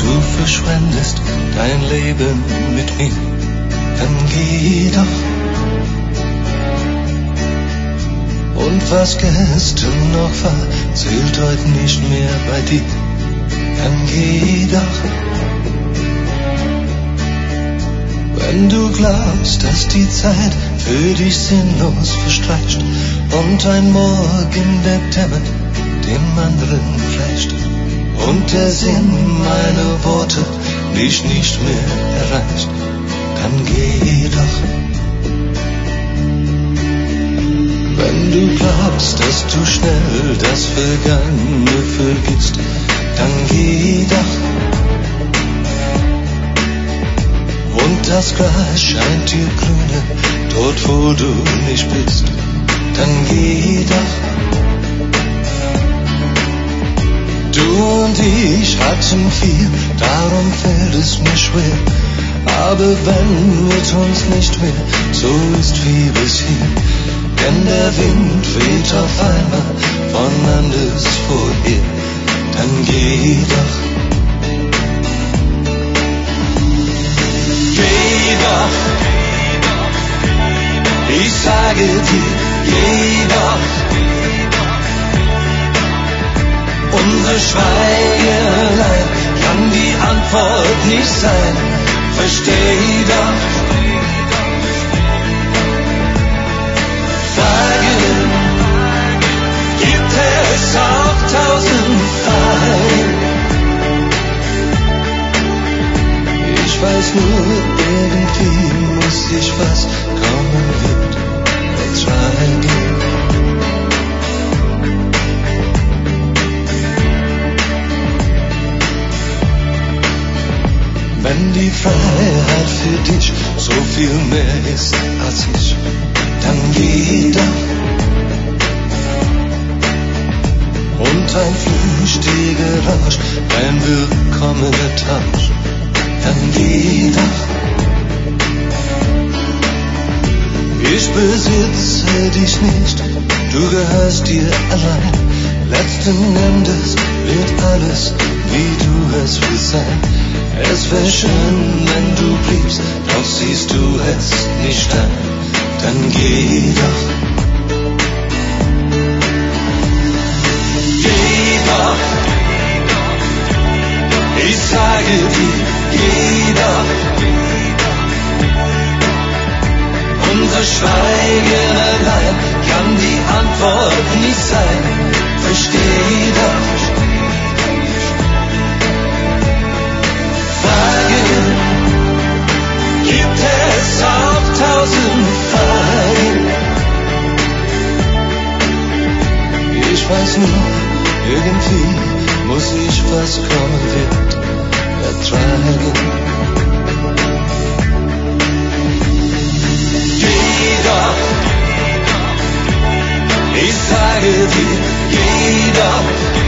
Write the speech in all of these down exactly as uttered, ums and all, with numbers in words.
du verschwendest dein Leben mit mir, dann geh doch. Und was gestern noch war, zählt heute nicht mehr bei dir, dann geh doch. Wenn du glaubst, dass die Zeit für dich sinnlos verstreicht und ein Morgen, der dämmert, dem anderen gleicht und der Sinn meiner Worte dich nicht mehr erreicht, dann geh doch. Wenn du glaubst, dass du schnell das Vergangene vergisst, dann geh doch. Und das Gras scheint dir grüner, dort wo du nicht bist, dann geh doch. Du und ich hatten viel, darum fällt es mir schwer, aber wenn mit uns nicht mehr so ist wie bisher, denn der Wind weht auf einmal von anderswoher, dann geh doch. Geh doch, ich sage dir, geh doch. Unser Schweigen kann die Antwort nicht sein, versteh doch. Fragen gibt es auch tausendfach. Ich weiß nur, irgendwie muss ich was kommen wird. Let's try again. Wenn die Freiheit für dich so viel mehr ist als ich, dann geh doch. Und ein flüchtiger Rausch, ein willkommener Tausch, dann geh doch. Ich besitze dich nicht, du gehörst dir allein. Letzten Endes wird alles, wie du es willst sein. Es wär schön, wenn du bliebst, doch siehst du es nicht ein, dann geh doch. Geh doch, ich sage dir, geh doch. Unser Schweigen allein kann die Antwort nicht sein, versteh doch. Fragen gibt es auch tausendfach. Ich weiß nur, irgendwie muss ich, was kommen wird, ertragen. Geh doch, ich sage dir, geh doch.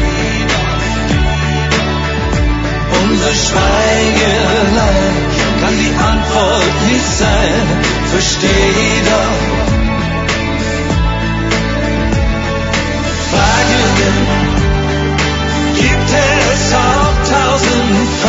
Unser Schweigen allein kann die Antwort nicht sein, versteh doch. Fragen gibt es auch tausendfach.